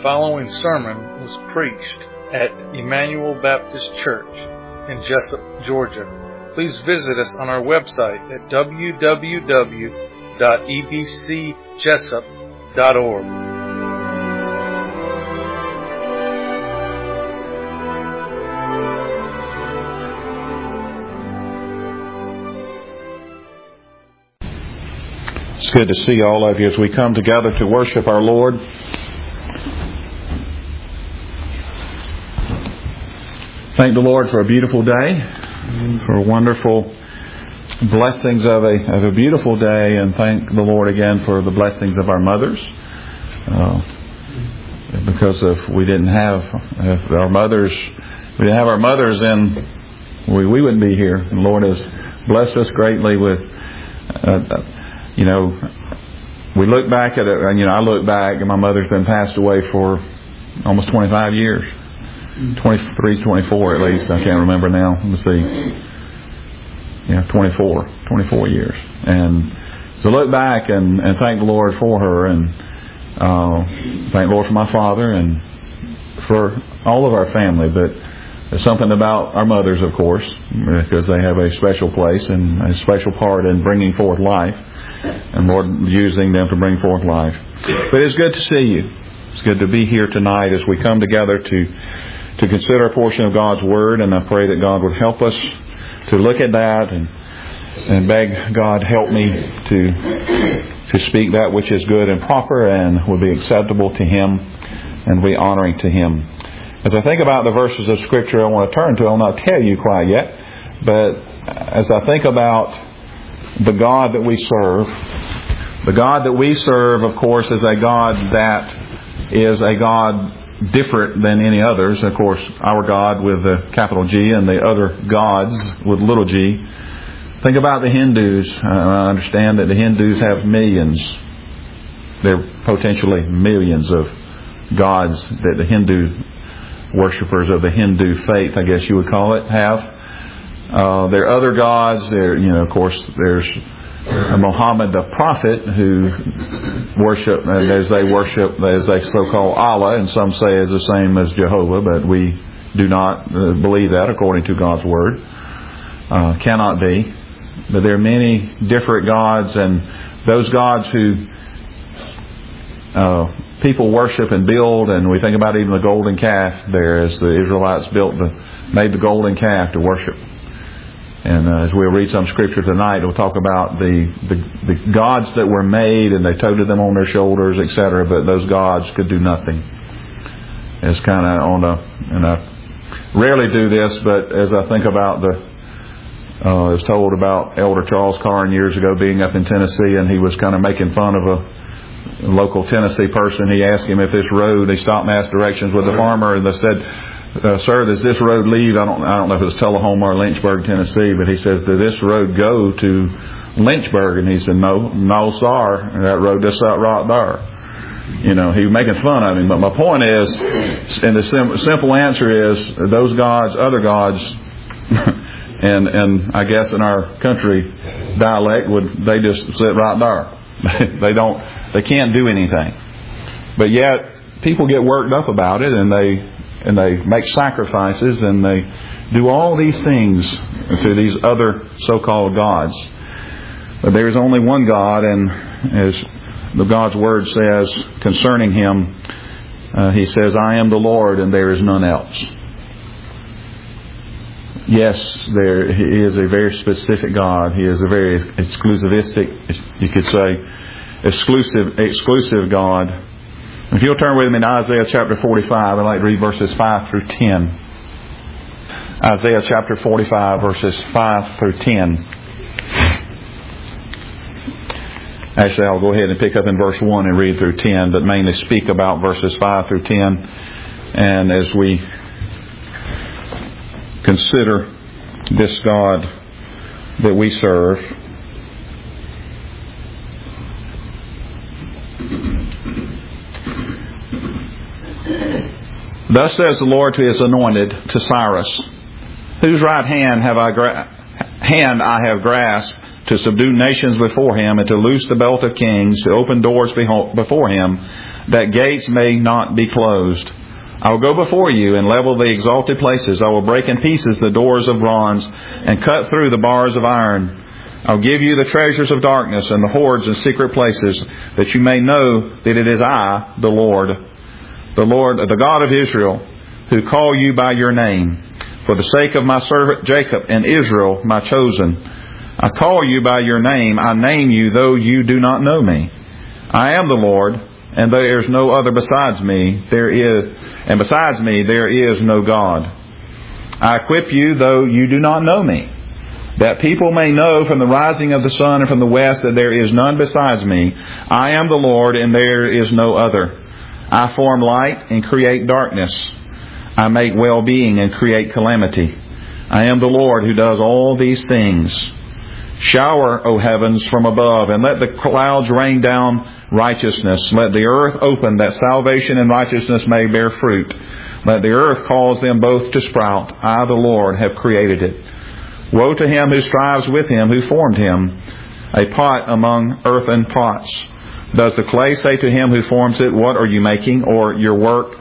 following sermon was preached at Emmanuel Baptist Church in Jessup, Georgia. Please visit us on our website at www.ebcjessup.org. It's good to see all of you as we come together to worship our Lord. Thank the Lord for a beautiful day, for wonderful blessings of a beautiful day, and thank the Lord again for the blessings of our mothers. Because if we didn't have our mothers, then we wouldn't be here. And the Lord has blessed us greatly with. We look back at it, and I look back, and my mother's been passed away for almost 25 years. 23, 24 at least. I can't remember now. Let me see. 24 years. And so look back and thank the Lord for her, and thank the Lord for my father and for all of our family. But there's something about our mothers, of course, because they have a special place and a special part in bringing forth life, and Lord using them to bring forth life. But it's good to see you. It's good to be here tonight as we come together to consider a portion of God's Word, and I pray that God would help us to look at that and beg God help me to speak that which is good and proper and will be acceptable to Him and be honoring to Him. As I think about the verses of Scripture I want to turn to, I'll not tell you quite yet, but as I think about the God that we serve, the God that we serve, of course, is a God that is a God different than any others. Of course, our God with the capital G and the other gods with little g. Think about the Hindus. I understand that the Hindus have millions. There are potentially millions of gods that the Hindu worshippers of the Hindu faith, I guess you would call it, have. There are other gods. Of course, there's Muhammad the prophet who worship as they so-called Allah, and some say is the same as Jehovah, but we do not believe that according to God's Word. Cannot be. But there are many different gods, and those gods who people worship and build, and we think about even the golden calf there, as the Israelites made the golden calf to worship. And as we'll read some Scripture tonight, we'll talk about the gods that were made, and they toted them on their shoulders, etc. But those gods could do nothing. It's kind of and I rarely do this, but as I think about I was told about Elder Charles Carn years ago being up in Tennessee, and he was kind of making fun of a local Tennessee person. He asked him if this road, they stopped and asked directions with the farmer, and they said, sir, does this road leave? I don't know if it was Tullahoma or Lynchburg, Tennessee, but he says, does this road go to Lynchburg? And he said, no, sir, that road just out right there. He was making fun of him. But my point is, and the simple answer is, those gods, other gods, and I guess in our country dialect, they just sit right there. They can't do anything. But yet, people get worked up about it, and they make sacrifices, and they do all these things to these other so-called gods. But there is only one God, and as the God's Word says concerning Him, He says, I am the Lord, and there is none else. Yes, He is a very specific God. He is a very exclusivistic, you could say, exclusive God. If you'll turn with me to Isaiah chapter 45, I'd like to read verses 5 through 10. Isaiah chapter 45, verses 5 through 10. Actually, I'll go ahead and pick up in verse 1 and read through 10, but mainly speak about verses 5 through 10. And as we consider this God that we serve, thus says the Lord to His anointed, to Cyrus, whose right hand have I hand I have grasped to subdue nations before him, and to loose the belt of kings, to open doors before him, that gates may not be closed. I will go before you and level the exalted places. I will break in pieces the doors of bronze and cut through the bars of iron. I will give you the treasures of darkness and the hoards and secret places, that you may know that it is I, the Lord, the God of Israel, who call you by your name, for the sake of my servant Jacob and Israel, my chosen. I call you by your name. I name you, though you do not know me. I am the Lord, and there is no other besides me. Besides me there is no God. I equip you, though you do not know me, that people may know from the rising of the sun and from the west that there is none besides me. I am the Lord, and there is no other. I form light and create darkness. I make well-being and create calamity. I am the Lord who does all these things. Shower, O heavens, from above, and let the clouds rain down righteousness. Let the earth open, that salvation and righteousness may bear fruit. Let the earth cause them both to sprout. I, the Lord, have created it. Woe to him who strives with him, who formed him, a pot among earthen pots. Does the clay say to him who forms it, what are you making? Or your work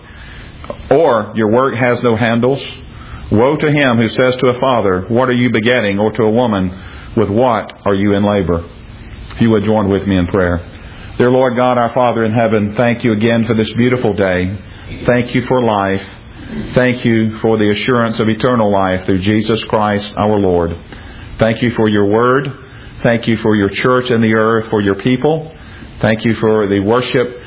has no handles? Woe to him who says to a father, what are you begetting? Or to a woman, with what are you in labor? If you would join with me in prayer. Dear Lord God, our Father in heaven, thank you again for this beautiful day. Thank you for life. Thank you for the assurance of eternal life through Jesus Christ our Lord. Thank you for your word. Thank you for your church in the earth, for your people. Thank you for the worship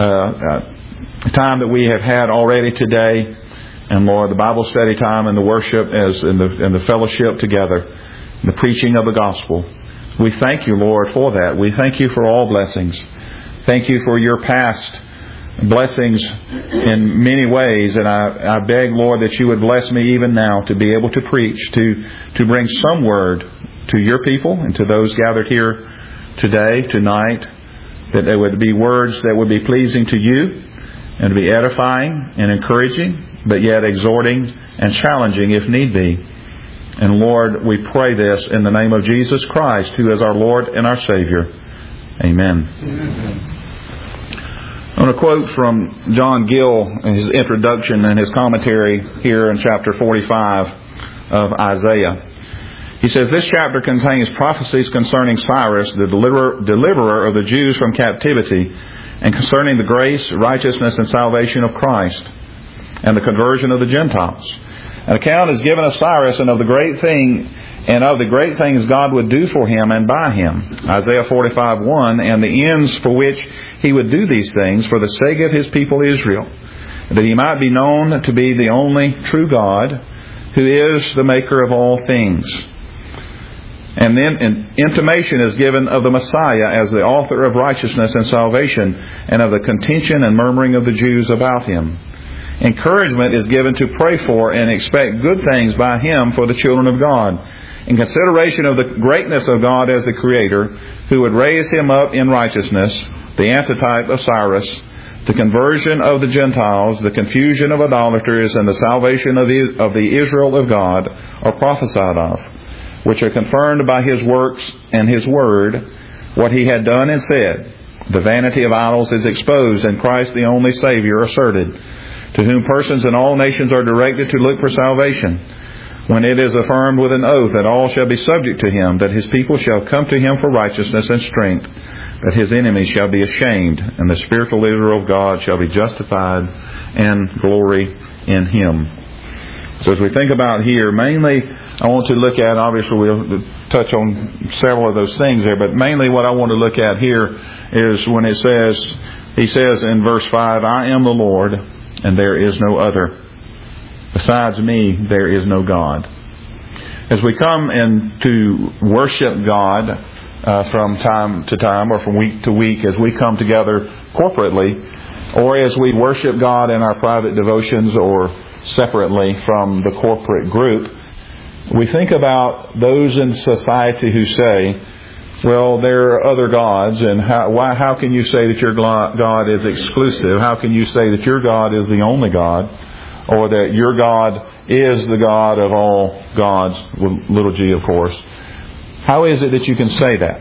time that we have had already today. And Lord, the Bible study time and the worship as in the fellowship together. The preaching of the gospel. We thank you, Lord, for that. We thank you for all blessings. Thank you for your past blessings in many ways. And I beg, Lord, that you would bless me even now to be able to preach, to bring some word to your people and to those gathered here today, tonight, that there would be words that would be pleasing to you and to be edifying and encouraging, but yet exhorting and challenging if need be. And Lord, we pray this in the name of Jesus Christ, who is our Lord and our Savior. Amen. I want to quote from John Gill in his introduction and his commentary here in chapter 45 of Isaiah. He says, this chapter contains prophecies concerning Cyrus, the deliverer of the Jews from captivity, and concerning the grace, righteousness, and salvation of Christ, and the conversion of the Gentiles. An account is given of Cyrus and of the great things God would do for him and by him. Isaiah 45:1, and the ends for which he would do these things for the sake of his people Israel, that he might be known to be the only true God, who is the maker of all things. And then an intimation is given of the Messiah as the author of righteousness and salvation, and of the contention and murmuring of the Jews about him. Encouragement is given to pray for and expect good things by him for the children of God, in consideration of the greatness of God as the Creator, who would raise him up in righteousness, the antitype of Cyrus, the conversion of the Gentiles, the confusion of idolaters, and the salvation of the Israel of God are prophesied of, which are confirmed by his works and his word, what he had done and said. The vanity of idols is exposed, and Christ the only Savior asserted, to whom persons in all nations are directed to look for salvation, when it is affirmed with an oath that all shall be subject to him, that his people shall come to him for righteousness and strength, that his enemies shall be ashamed, and the spiritual Israel of God shall be justified and glory in him. So as we think about here, mainly I want to look at, obviously we'll touch on several of those things there, but mainly what I want to look at here is when it says, he says in verse 5, I am the Lord, and there is no other. Besides me, there is no God. As we come in to worship God from time to time or from week to week, as we come together corporately, or as we worship God in our private devotions or separately from the corporate group, we think about those in society who say, well, there are other gods, and how can you say that your God is exclusive? How can you say that your God is the only God? Or that your God is the God of all gods, with little g, of course. How is it that you can say that?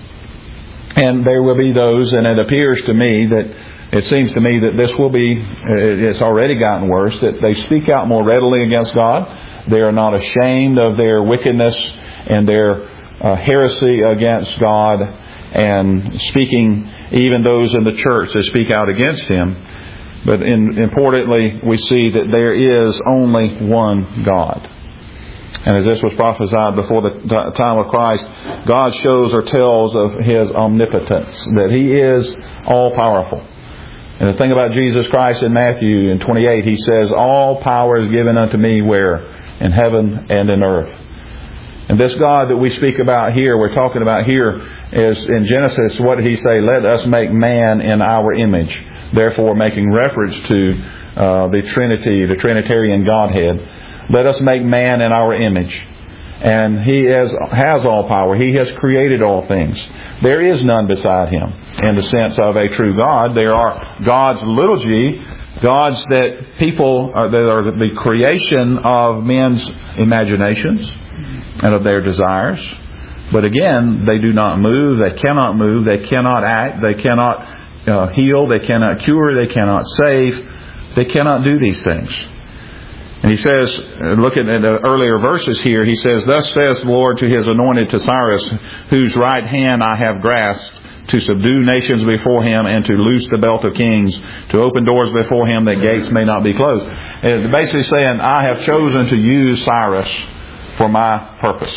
And there will be those, and it appears to me that it seems to me that this will be, it's already gotten worse, that they speak out more readily against God. They are not ashamed of their wickedness and their heresy against God, and speaking, even those in the church that speak out against Him. But importantly, we see that there is only one God. And as this was prophesied before the time of Christ, God shows or tells of His omnipotence, that He is all-powerful. And the thing about Jesus Christ in Matthew in 28, He says, all power is given unto me where? In heaven and in earth. And this God that we speak about here, we're talking about here, is in Genesis, what did He say? Let us make man in our image. Therefore, making reference to the Trinity, the Trinitarian Godhead. Let us make man in our image. And He has all power. He has created all things. There is none beside Him in the sense of a true God. There are gods, little g, gods that people, that are the creation of men's imaginations and of their desires. But again, they do not move. They cannot act. They cannot heal. They cannot cure. They cannot save. They cannot do these things. And He says, looking at the earlier verses here, He says, thus says the Lord to His anointed, to Cyrus, whose right hand I have grasped, to subdue nations before him, and to loose the belt of kings, to open doors before him, that gates may not be closed. And basically saying, I have chosen to use Cyrus for my purpose.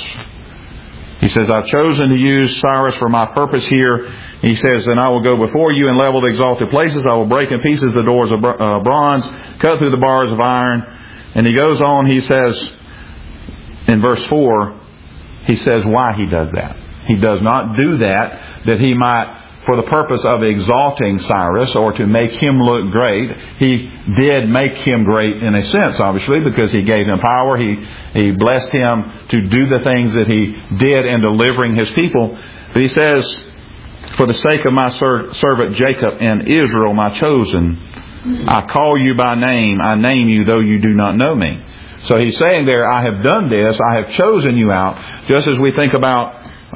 He says, I've chosen to use Cyrus for my purpose here. He says, and I will go before you and level the exalted places. I will break in pieces the doors of bronze, cut through the bars of iron. And he goes on, he says, in verse 4, he says why he does that. He does not do that he might, for the purpose of exalting Cyrus or to make him look great. He did make him great in a sense, obviously, because He gave him power. He blessed him to do the things that he did in delivering His people. But He says, for the sake of my servant Jacob and Israel, my chosen, I call you by name. I name you, though you do not know me. So He's saying there, I have done this. I have chosen you out. Just as we think about,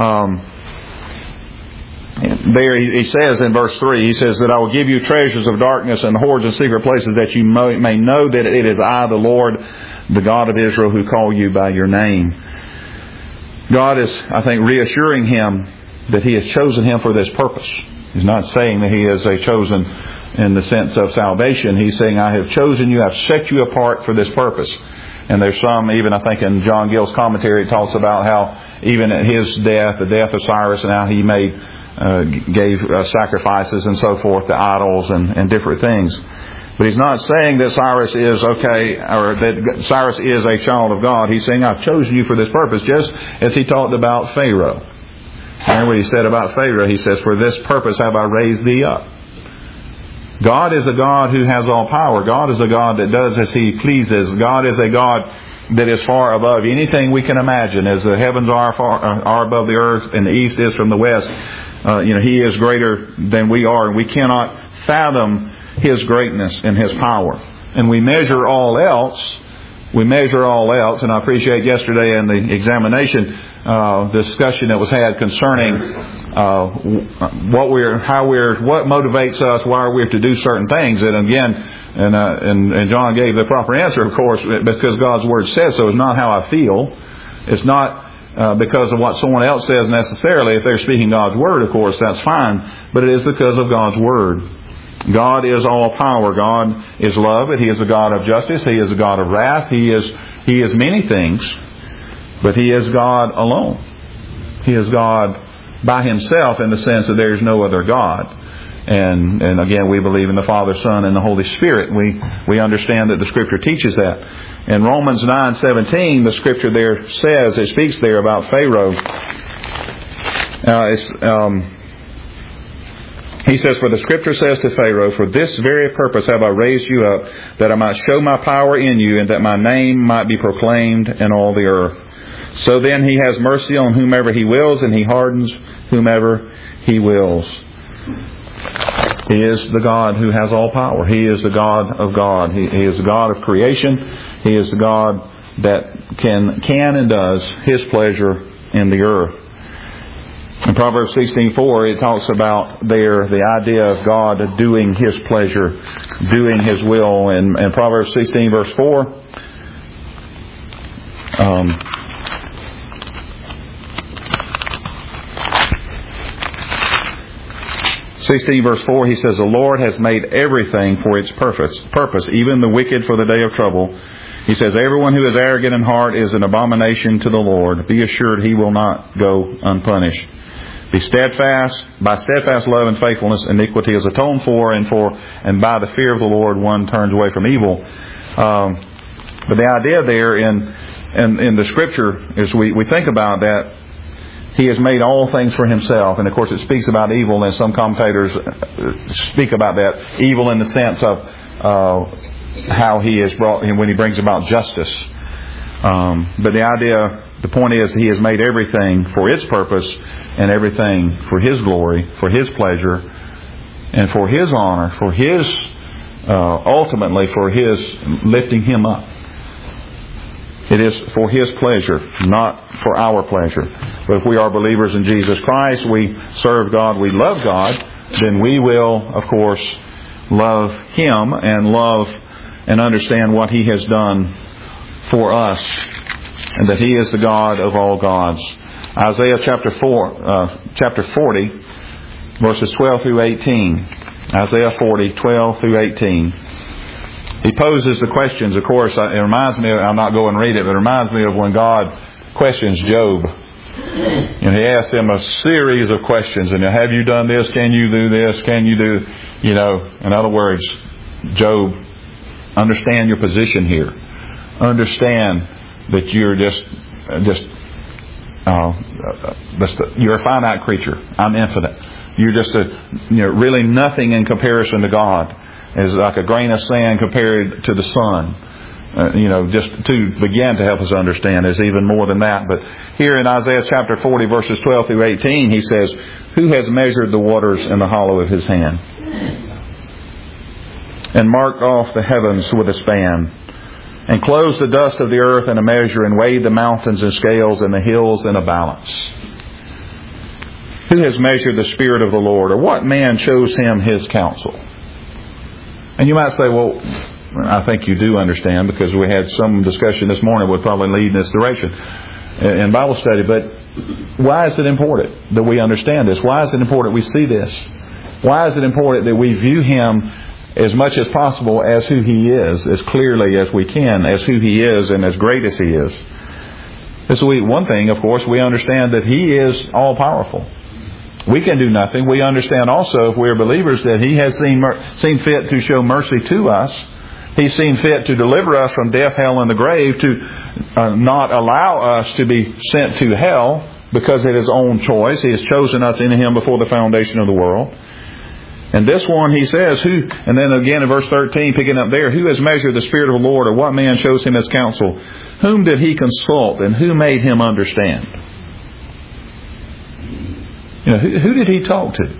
there He says in verse 3, He says that I will give you treasures of darkness and hoards and secret places, that you may know that it is I, the Lord, the God of Israel, who call you by your name. God is, I think, reassuring him that He has chosen him for this purpose. He's not saying that he is a chosen in the sense of salvation. He's saying, I have chosen you, I've set you apart for this purpose. And there's some, even I think in John Gill's commentary, it talks about how even at his death, the death of Cyrus, and how he gave sacrifices and so forth to idols and different things. But he's not saying that Cyrus is okay, or that Cyrus is a child of God. He's saying, I've chosen you for this purpose, just as He talked about Pharaoh. Remember what He said about Pharaoh? He says, for this purpose have I raised thee up. God is a God who has all power. God is a God that does as He pleases. God is a God that is far above anything we can imagine. As the heavens are above the earth, and the east is from the west, He is greater than we are, and we cannot fathom His greatness and His power. And we measure all else. And I appreciate yesterday in the examination discussion that was had concerning what motivates us, why we're to do certain things. And again, and John gave the proper answer, of course, because God's Word says so. It's not how I feel. It's not because of what someone else says necessarily. If they're speaking God's Word, of course, that's fine. But it is because of God's Word. God is all power. God is love. He is a God of justice. He is a God of wrath. He is many things, but He is God alone. He is God by Himself in the sense that there is no other God. And again, we believe in the Father, Son, and the Holy Spirit. We understand that the Scripture teaches that. In Romans 9:17, the Scripture there says, it speaks there about Pharaoh. He says, for the Scripture says to Pharaoh, for this very purpose have I raised you up, that I might show my power in you, and that my name might be proclaimed in all the earth. So then He has mercy on whomever He wills, and He hardens whomever He wills. He is the God who has all power. He is the God of God. He is the God of creation. He is the God that can and does His pleasure in the earth. In Proverbs 16:4, it talks about there the idea of God doing His pleasure, doing His will. And Proverbs 16 verse 4, 16 verse 4, he says, "The Lord has made everything for its purpose, even the wicked for the day of trouble." He says, "Everyone who is arrogant in heart is an abomination to the Lord. Be assured He will not go unpunished. By steadfast love and faithfulness, iniquity is atoned for, and by the fear of the Lord one turns away from evil." But the idea there in the Scripture is we think about that He has made all things for Himself. And of course it speaks about evil, and some commentators speak about that. Evil in the sense of how He has brought, when He brings about justice. But the point is He has made everything for its purpose, and everything for His glory, for His pleasure, and for His honor, for His, ultimately for His lifting Him up. It is for His pleasure, not for our pleasure. But if we are believers in Jesus Christ, we serve God, we love God, then we will, of course, love Him and love and understand what He has done for us, and that He is the God of all gods. Isaiah chapter 40, verses 12 through 18. Isaiah 40, 12 through 18. He poses the questions. Of course, it reminds me, I'll not go and read it, but it reminds me of when God questions Job. And He asks him a series of questions. And have you done this? Can you do this? Can you do, in other words, Job, understand your position here. Understand that you're you're a finite creature. I'm infinite. You're just really nothing in comparison to God. It's like a grain of sand compared to the sun. Just to begin to help us understand is even more than that. But here in Isaiah chapter 40 verses 12 through 18, he says, "Who has measured the waters in the hollow of His hand, and marked off the heavens with a span, and closed the dust of the earth in a measure, and weighed the mountains in scales and the hills in a balance? Who has measured the Spirit of the Lord, or what man shows Him His counsel?" And you might say, well, I think you do understand, because we had some discussion this morning would probably lead in this direction in Bible study. But why is it important that we understand this? Why is it important we see this? Why is it important that we view Him as much as possible as who He is, as clearly as we can, as who He is and as great as He is? One thing, of course, we understand that He is all-powerful. We can do nothing. We understand also, if we are believers, that He has seen fit to show mercy to us. He's seen fit to deliver us from death, hell, and the grave, to not allow us to be sent to hell because of His own choice. He has chosen us in Him before the foundation of the world. And this one, He says, and then again in verse 13, picking up there, "Who has measured the Spirit of the Lord, or what man shows Him His counsel? Whom did He consult, and who made Him understand?" Who did He talk to?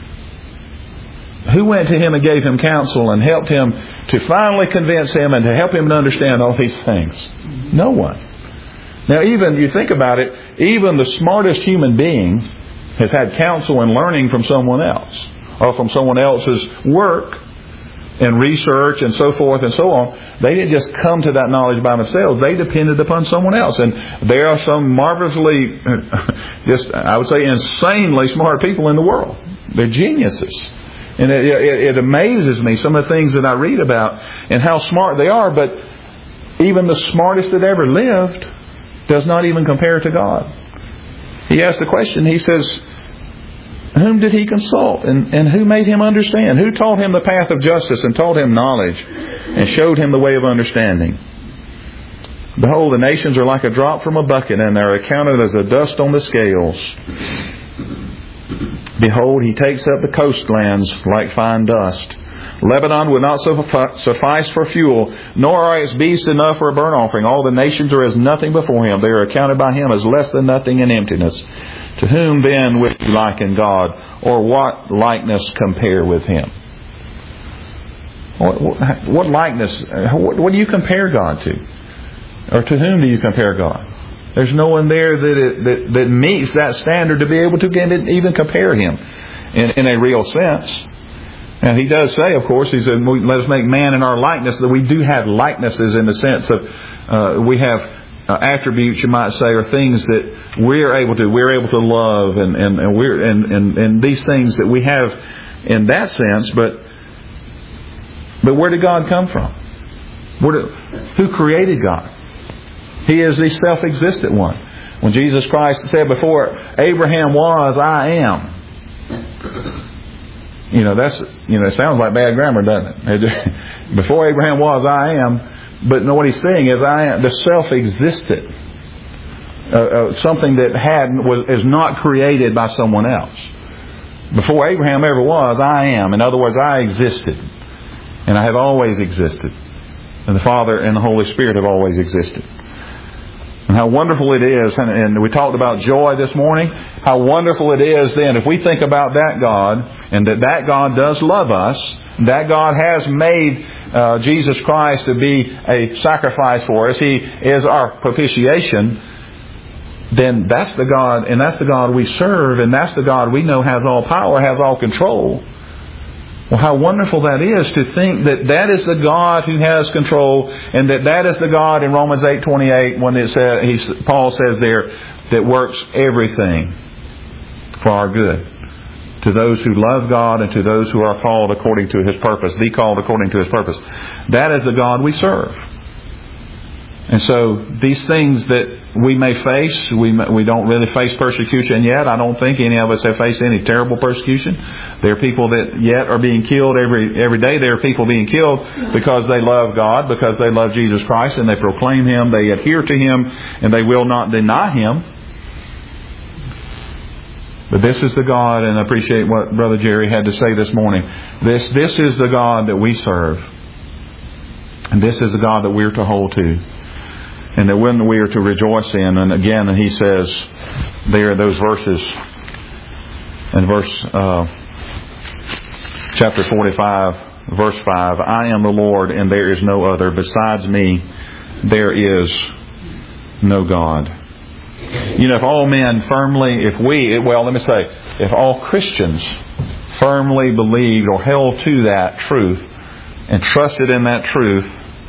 Who went to Him and gave Him counsel and helped Him to finally convince Him and to help Him to understand all these things? No one. Now, even, you think about it, even the smartest human being has had counsel and learning from someone else, or from someone else's work and research and so forth and so on. They didn't just come to that knowledge by themselves. They depended upon someone else. And there are some marvelously, I would say insanely smart people in the world. They're geniuses. And it amazes me, some of the things that I read about and how smart they are. But even the smartest that ever lived does not even compare to God. He asked the question, he says, whom did He consult, and who made Him understand? Who taught Him the path of justice, and taught Him knowledge, and showed Him the way of understanding? Behold, the nations are like a drop from a bucket, and they are accounted as the dust on the scales. Behold, He takes up the coastlands like fine dust. Lebanon would not suffice for fuel, nor are its beasts enough for a burnt offering. All the nations are as nothing before Him. They are accounted by Him as less than nothing in emptiness. To whom then would you liken God, or what likeness compare with Him? What likeness? What do you compare God to? Or to whom do you compare God? There's no one there that meets that standard to be able to even compare Him in a real sense. And He does say, of course, He said, let us make man in our likeness, that we do have likenesses in the sense of we have attributes, you might say, or things that we're able to love, and these things that we have in that sense. But where did God come from? Who created God? He is the self-existent one. When Jesus Christ said, before Abraham was, I am. It sounds like bad grammar, doesn't it? Before Abraham was, I am. But what He's saying is, I am the self-existent. Something that is not created by someone else. Before Abraham ever was, I am. In other words, I existed. And I have always existed. And the Father and the Holy Spirit have always existed. And how wonderful it is, and we talked about joy this morning, how wonderful it is then if we think about that God, and that God does love us, that God has made Jesus Christ to be a sacrifice for us, He is our propitiation, then that's the God, and that's the God we serve, and that's the God we know has all power, has all control. Well, how wonderful that is to think that is the God who has control, and that is the God in Romans 8:28 when it says, Paul says there, that works everything for our good, to those who love God and to those who are called according to His purpose, the called according to His purpose. That is the God we serve. And so these things that we may face, we don't really face persecution yet. I don't think any of us have faced any terrible persecution. There are people that yet are being killed every day. There are people being killed because they love God, because they love Jesus Christ, and they proclaim Him, they adhere to Him, and they will not deny Him. But this is the God, and I appreciate what Brother Jerry had to say this morning. This is the God that we serve. And this is the God that we're to hold to. And that when we are to rejoice in. And again, He says there, those verses, in chapter 45, verse 5, I am the Lord and there is no other. Besides me, there is no God. If all men firmly, if all Christians firmly believed or held to that truth and trusted in that truth,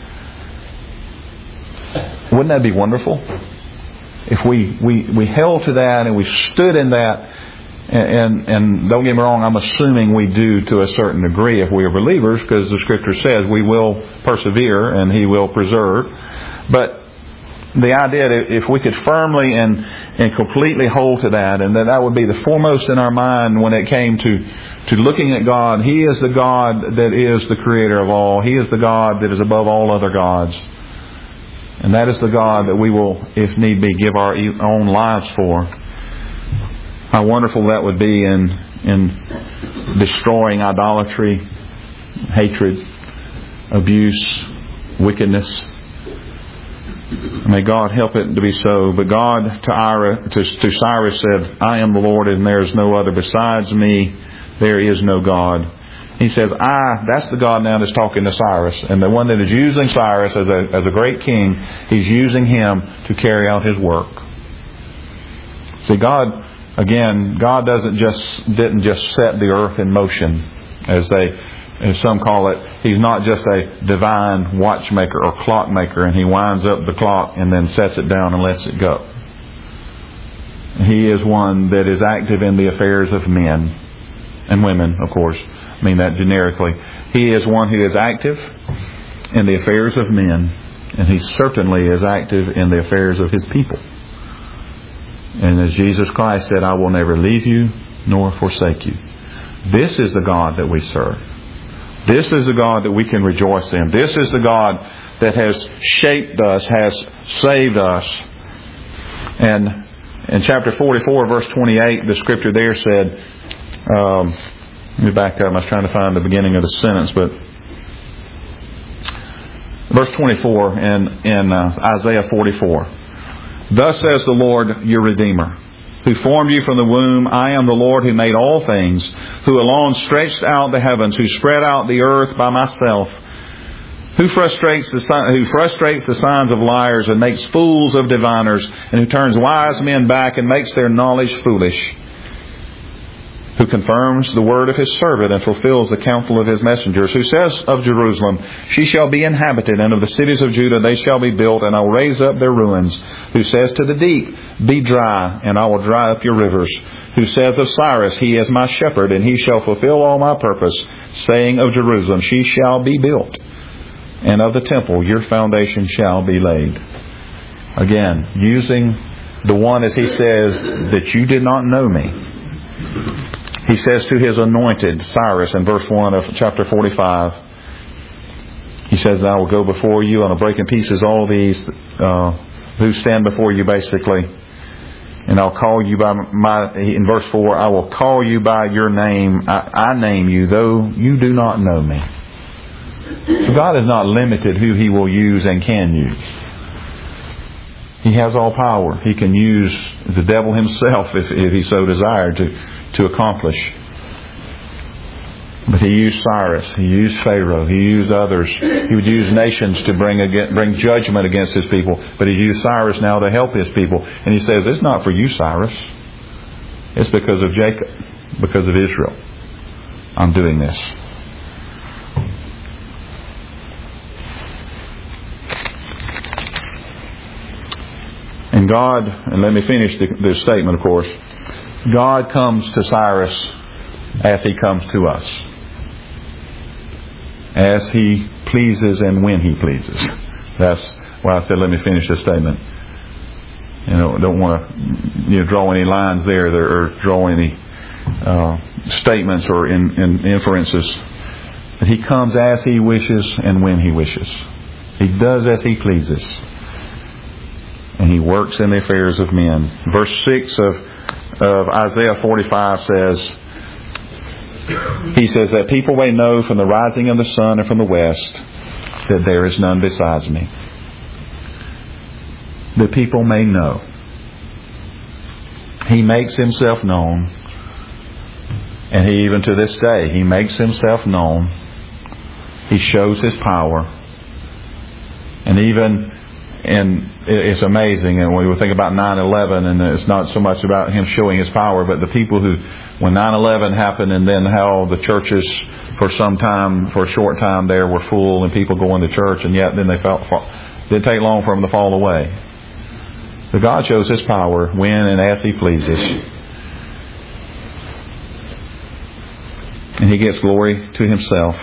wouldn't that be wonderful? If we held to that and we stood in that, and don't get me wrong, I'm assuming we do to a certain degree if we are believers, because the Scripture says we will persevere and He will preserve. But the idea that if we could firmly and completely hold to that, and that would be the foremost in our mind when it came to looking at God. He is the God that is the Creator of all. He is the God that is above all other gods. And that is the God that we will, if need be, give our own lives for. How wonderful that would be in destroying idolatry, hatred, abuse, wickedness. May God help it to be so. But God to Cyrus said, I am the Lord and there is no other. Besides me, there is no God. He says, that's the God now that's talking to Cyrus. And the one that is using Cyrus as a great king, He's using him to carry out His work. See, God didn't just set the earth in motion, as some call it. He's not just a divine watchmaker or clockmaker, and He winds up the clock and then sets it down and lets it go. He is one that is active in the affairs of men and women, of course. I mean that generically. He is one who is active in the affairs of men, and He certainly is active in the affairs of His people. And as Jesus Christ said, I will never leave you nor forsake you. This is the God that we serve. This is the God that we can rejoice in. This is the God that has shaped us, has saved us. And in chapter 44, verse 28, the Scripture there said, let me back up. I was trying to find the beginning of the sentence, but verse 24 in Isaiah 44. Thus says the Lord, your Redeemer, who formed you from the womb. I am the Lord who made all things, who alone stretched out the heavens, who spread out the earth by myself. Who frustrates the signs of liars and makes fools of diviners, and who turns wise men back and makes their knowledge foolish? Who confirms the word of His servant and fulfills the counsel of His messengers? Who says of Jerusalem, she shall be inhabited, and of the cities of Judah they shall be built, and I will raise up their ruins. Who says to the deep, be dry, and I will dry up your rivers. Who says of Cyrus, he is my shepherd, and he shall fulfill all my purpose, saying of Jerusalem, she shall be built, and of the temple your foundation shall be laid. Again, using the one, as he says, that you did not know me. He says to His anointed, Cyrus, in verse 1 of chapter 45, He says, I will go before you, and I'll break in pieces all these who stand before you, basically. And I'll call you by in verse 4, I will call you by your name. I name you, though you do not know me. So God is not limited who He will use and can use. He has all power. He can use the devil himself if He so desired to accomplish. But He used Cyrus. He used Pharaoh. He used others. He would use nations to bring judgment against His people. But He used Cyrus now to help His people. And He says, it's not for you, Cyrus. It's because of Jacob, because of Israel. I'm doing this. And God, and let me finish this statement, of course. God comes to Cyrus as He comes to us. As He pleases and when He pleases. That's why I said, let me finish this statement. Don't want to draw any lines there or draw any statements or inferences. But He comes as He wishes and when He wishes. He does as He pleases. And He works in the affairs of men. Verse 6 of Isaiah 45 says, He says that people may know from the rising of the sun and from the west that there is none besides me. The people may know. He makes Himself known. And He, even to this day, He makes Himself known. He shows His power. And it's amazing. And when we think about 9/11, and it's not so much about Him showing His power, but the people who, when 9/11 happened, and then how the churches for a short time there were full and people going to church, and yet then they didn't take long for them to fall away. But God shows His power when and as He pleases. And He gets glory to Himself.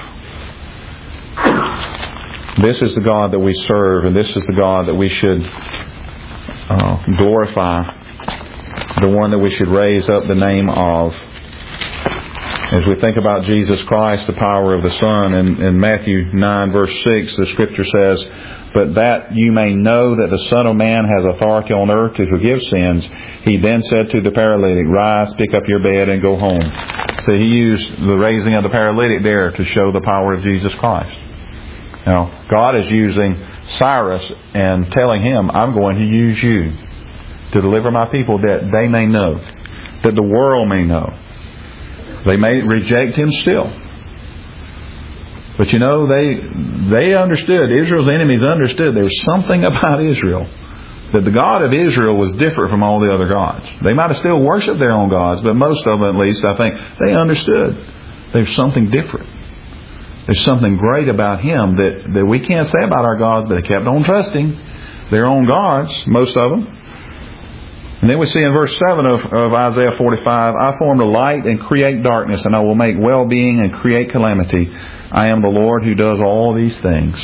This is the God that we serve, and this is the God that we should glorify, the one that we should raise up the name of. As we think about Jesus Christ, the power of the Son, in Matthew 9 verse 6, the Scripture says, but that you may know that the Son of Man has authority on earth to forgive sins, He then said to the paralytic, rise, pick up your bed, and go home. So He used the raising of the paralytic there to show the power of Jesus Christ. Now, God is using Cyrus and telling him, I'm going to use you to deliver my people, that they may know, that the world may know. They may reject Him still. But they understood, Israel's enemies understood there was something about Israel, that the God of Israel was different from all the other gods. They might have still worshipped their own gods, but most of them, at least, I think, they understood there's something different. There's something great about Him that we can't say about our gods, but they kept on trusting their own gods, most of them. And then we see in verse 7 of Isaiah 45, I form the light and create darkness, and I will make well-being and create calamity. I am the Lord who does all these things.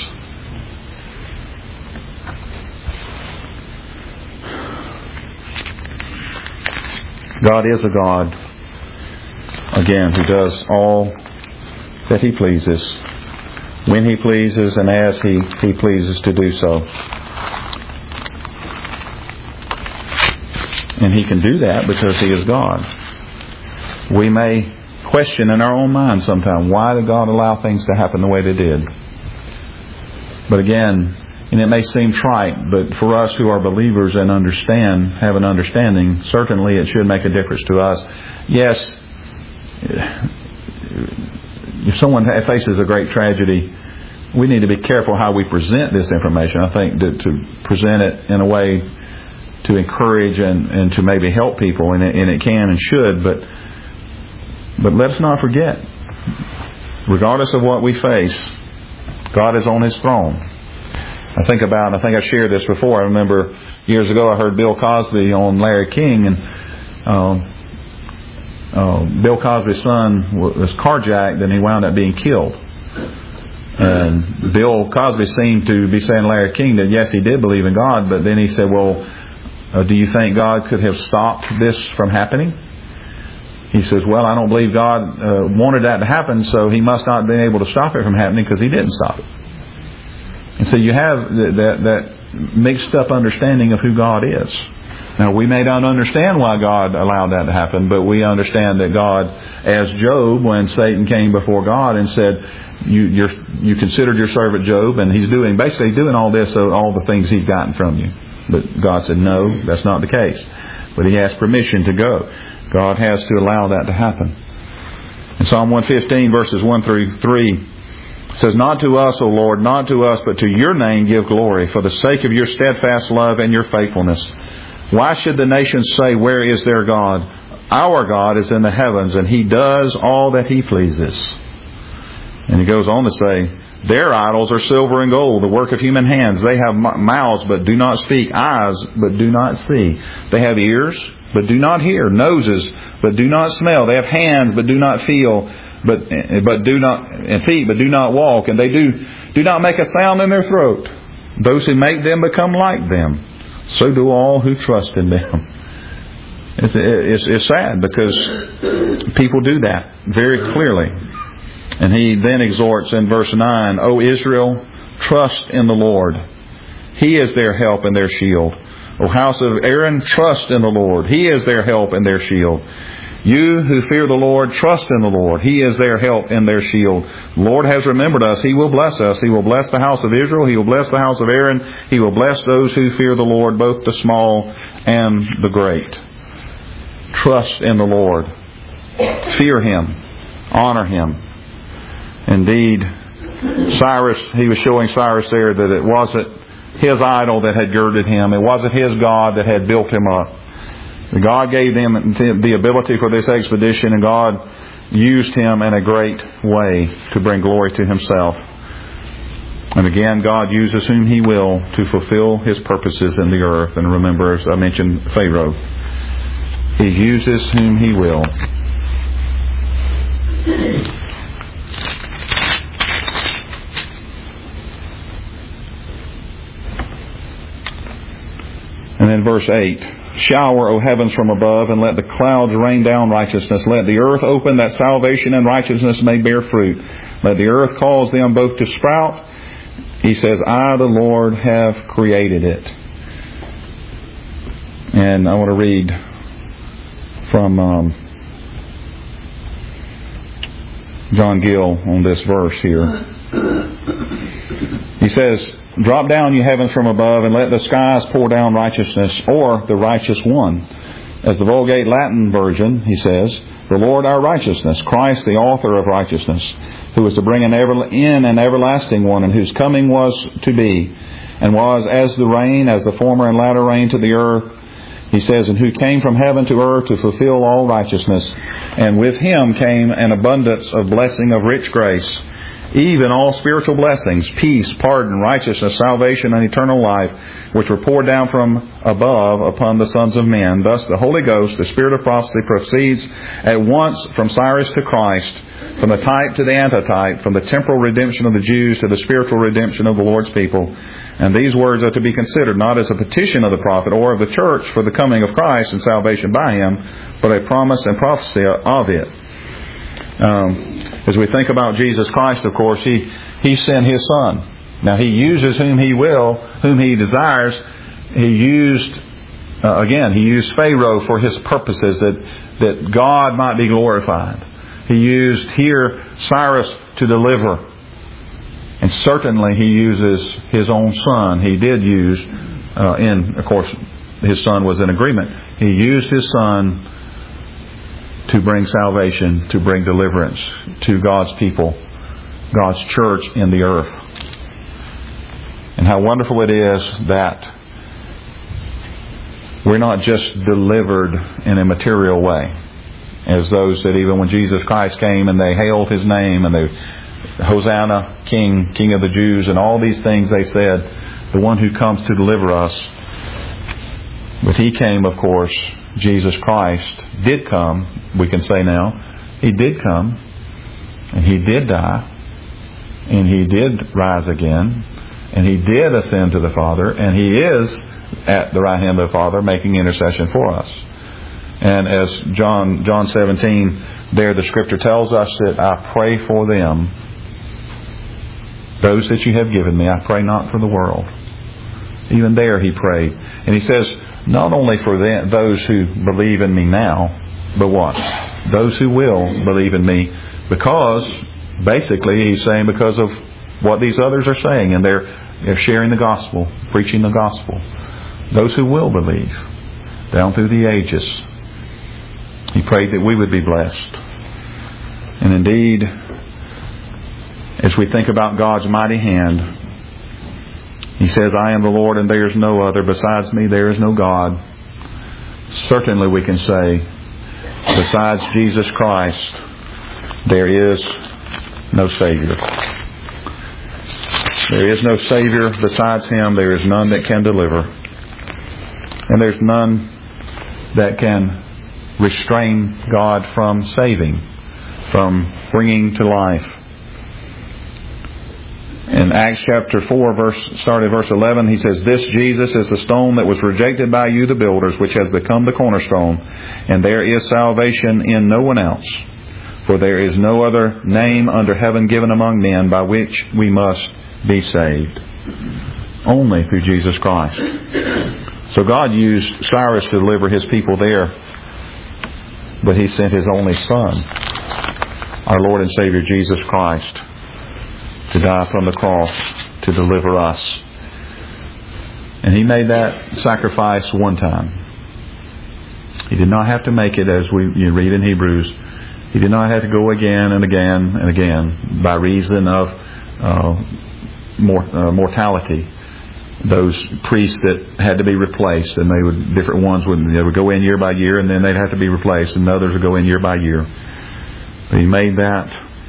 God is a God, again, who does all that He pleases, when He pleases, and as He pleases to do so. And He can do that because He is God. We may question in our own mind sometimes, why did God allow things to happen the way they did? But again, and it may seem trite, but for us who are believers and have an understanding, certainly it should make a difference to us. Yes, if someone faces a great tragedy, we need to be careful how we present this information. I think to present it in a way to encourage and to maybe help people, and it can and should, but let us not forget, regardless of what we face, God is on His throne. I think I shared this before. I remember years ago I heard Bill Cosby on Larry King, and Bill Cosby's son was carjacked and he wound up being killed. And Bill Cosby seemed to be saying to Larry King that yes, he did believe in God, but then he said, well, do you think God could have stopped this from happening? He says, well, I don't believe God wanted that to happen, so He must not have been able to stop it from happening because He didn't stop it. And so you have that mixed up understanding of who God is. Now, we may not understand why God allowed that to happen, but we understand that God, as Job, when Satan came before God and said, you considered your servant Job, and he's basically doing all this, so all the things he's gotten from you. But God said, no, that's not the case. But He asked permission to go. God has to allow that to happen. In Psalm 115, verses 1 through 3, it says, not to us, O Lord, not to us, but to Your name give glory, for the sake of Your steadfast love and Your faithfulness. Why should the nations say, where is their God? Our God is in the heavens, and He does all that He pleases. And he goes on to say, their idols are silver and gold, the work of human hands. They have mouths, but do not speak, eyes, but do not see. They have ears, but do not hear, noses, but do not smell. They have hands, but do not feel, and feet, but do not walk. And they do not make a sound in their throat. Those who make them become like them. So do all who trust in them. It's sad because people do that very clearly. And he then exhorts in verse 9, O Israel, trust in the Lord. He is their help and their shield. O house of Aaron, trust in the Lord. He is their help and their shield. You who fear the Lord, trust in the Lord. He is their help and their shield. The Lord has remembered us. He will bless us. He will bless the house of Israel. He will bless the house of Aaron. He will bless those who fear the Lord, both the small and the great. Trust in the Lord. Fear Him. Honor Him. Indeed, Cyrus, he was showing Cyrus there that it wasn't his idol that had girded him. It wasn't his God that had built him up. God gave them the ability for this expedition, and God used him in a great way to bring glory to Himself. And again, God uses whom He will to fulfill His purposes in the earth. And remember, as I mentioned, Pharaoh. He uses whom He will. And then verse 8, shower, O heavens, from above, and let the clouds rain down righteousness. Let the earth open, that salvation and righteousness may bear fruit. Let the earth cause them both to sprout. He says, I, the Lord, have created it. And I want to read from John Gill on this verse here. He says, drop down, you heavens, from above, and let the skies pour down righteousness, or the righteous one. As the Vulgate Latin version, he says, the Lord our righteousness, Christ the author of righteousness, who was to bring in an everlasting one, and whose coming was to be, and was as the rain, as the former and latter rain to the earth. He says, and who came from heaven to earth to fulfill all righteousness. And with Him came an abundance of blessing of rich grace, even all spiritual blessings, peace, pardon, righteousness, salvation, and eternal life, which were poured down from above upon the sons of men. Thus the Holy Ghost, the Spirit of prophecy, proceeds at once from Cyrus to Christ, from the type to the antitype, from the temporal redemption of the Jews to the spiritual redemption of the Lord's people. And these words are to be considered not as a petition of the prophet or of the church for the coming of Christ and salvation by Him, but a promise and prophecy of it. As we think about Jesus Christ, of course, He sent His Son. Now, He uses whom He will, whom He desires. He used Pharaoh for His purposes, that God might be glorified. He used here Cyrus to deliver. And certainly He uses His own Son. He did use, of course, His Son was in agreement. He used His Son to bring salvation, to bring deliverance to God's people, God's church in the earth. And how wonderful it is that we're not just delivered in a material way, as those that even when Jesus Christ came and they hailed His name and they, Hosanna, King, King of the Jews, and all these things they said, the one who comes to deliver us. But He came, of course, Jesus Christ did come, we can say now. He did come, and He did die, and He did rise again, and He did ascend to the Father, and He is at the right hand of the Father making intercession for us. And as John 17, there the Scripture tells us that I pray for them, those that you have given me. I pray not for the world. Even there He prayed. And He says, not only for those who believe in me now, but what? Those who will believe in me. Because, basically, He's saying because of what these others are saying. And they're sharing the gospel, preaching the gospel. Those who will believe, down through the ages. He prayed that we would be blessed. And indeed, as we think about God's mighty hand, He says, I am the Lord and there is no other. Besides me there is no God. Certainly we can say, besides Jesus Christ, there is no Savior. There is no Savior besides Him. There is none that can deliver. And there's none that can restrain God from saving, from bringing to life. In Acts chapter 4, starting verse 11, he says, This Jesus is the stone that was rejected by you, the builders, which has become the cornerstone. And there is salvation in no one else. For there is no other name under heaven given among men by which we must be saved. Only through Jesus Christ. So God used Cyrus to deliver His people there. But He sent His only Son, our Lord and Savior Jesus Christ, to die from the cross to deliver us. And He made that sacrifice one time. He did not have to make it, as you read in Hebrews. He did not have to go again and again and again by reason of mortality. Those priests that had to be replaced, and different ones would go in year by year, and then they'd have to be replaced, and others would go in year by year. But He made that.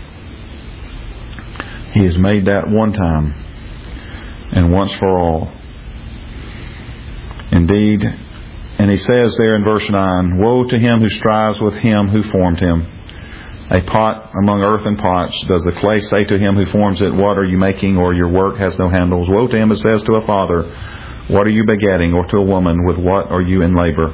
He has made that one time and once for all. Indeed, and He says there in verse 9, Woe to him who strives with Him who formed him. A pot among earthen pots, does the clay say to him who forms it, What are you making? Or your work has no handles. Woe to him who says to a father, What are you begetting? Or to a woman, With what are you in labor?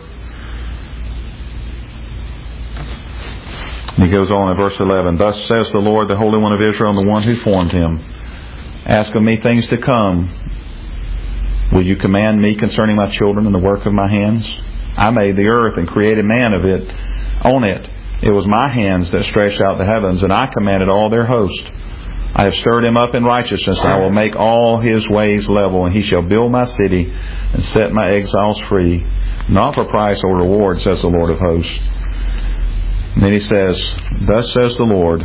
And he goes on in verse 11, Thus says the Lord, the Holy One of Israel, and the one who formed him, Ask of me things to come. Will you command me concerning my children and the work of my hands? I made the earth and created man on it. It was my hands that stretched out the heavens, and I commanded all their host. I have stirred him up in righteousness. I will make all his ways level, and he shall build my city and set my exiles free, not for price or reward, says the Lord of hosts. And then he says, Thus says the Lord,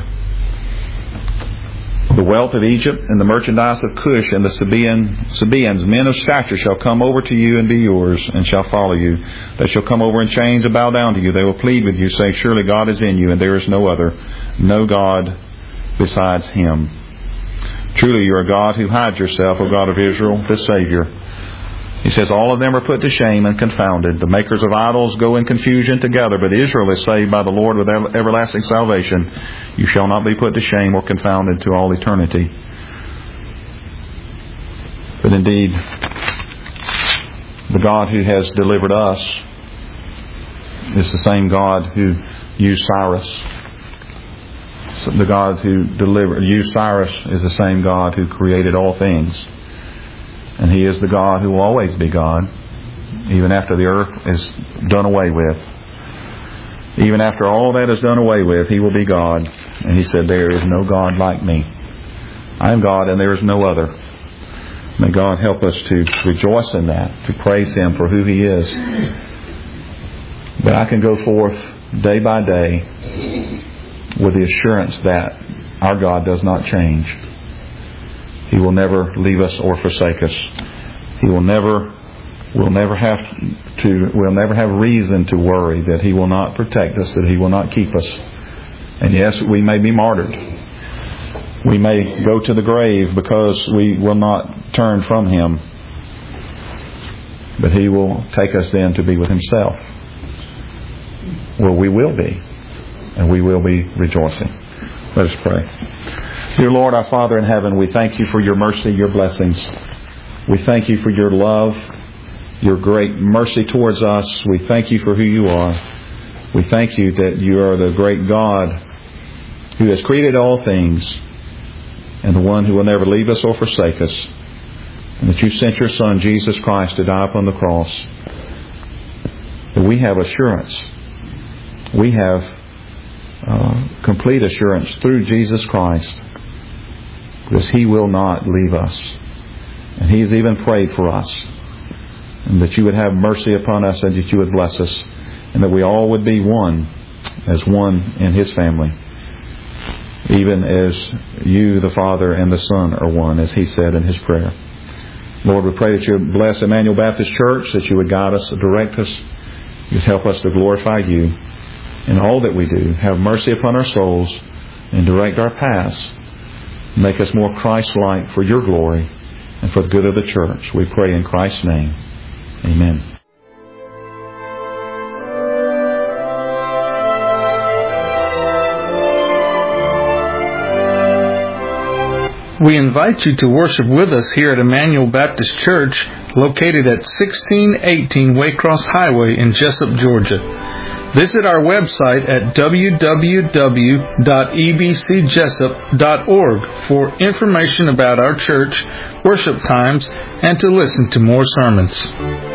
The wealth of Egypt and the merchandise of Cush and the Sabaeans, men of stature, shall come over to you and be yours, and shall follow you. They shall come over in chains and bow down to you. They will plead with you, say, Surely God is in you, and there is no other, no God besides Him. Truly you are a God who hides yourself, O God of Israel, the Savior. He says, All of them are put to shame and confounded. The makers of idols go in confusion together, but Israel is saved by the Lord with everlasting salvation. You shall not be put to shame or confounded to all eternity. But indeed, the God who has delivered us is the same God who used Cyrus. The God who used Cyrus is the same God who created all things. And He is the God who will always be God, even after the earth is done away with. Even after all that is done away with, He will be God. And He said, There is no God like me. I am God and there is no other. May God help us to rejoice in that, to praise Him for who He is. But I can go forth day by day with the assurance that our God does not change. He will never leave us or forsake us. We'll never have reason to worry that He will not protect us, that He will not keep us. And yes, we may be martyred. We may go to the grave because we will not turn from Him. But He will take us then to be with Himself, where we will be, and we will be rejoicing. Let us pray. Dear Lord, our Father in heaven, we thank You for Your mercy, Your blessings. We thank You for Your love, Your great mercy towards us. We thank You for who You are. We thank You that You are the great God who has created all things, and the one who will never leave us or forsake us, and that You sent Your Son, Jesus Christ, to die upon the cross. That we have assurance. We have complete assurance through Jesus Christ, because He will not leave us. And He has even prayed for us, and that You would have mercy upon us, and that You would bless us, and that we all would be one, as one in His family, even as You, the Father, and the Son are one, as He said in His prayer. Lord, we pray that You would bless Emmanuel Baptist Church, that You would guide us, direct us, You'd help us to glorify You in all that we do. Have mercy upon our souls and direct our paths. Make us more Christ-like for Your glory and for the good of the church. We pray in Christ's name. Amen. We invite you to worship with us here at Emmanuel Baptist Church, located at 1618 Waycross Highway in Jessup, Georgia. Visit our website at www.ebcjessup.org for information about our church, worship times, and to listen to more sermons.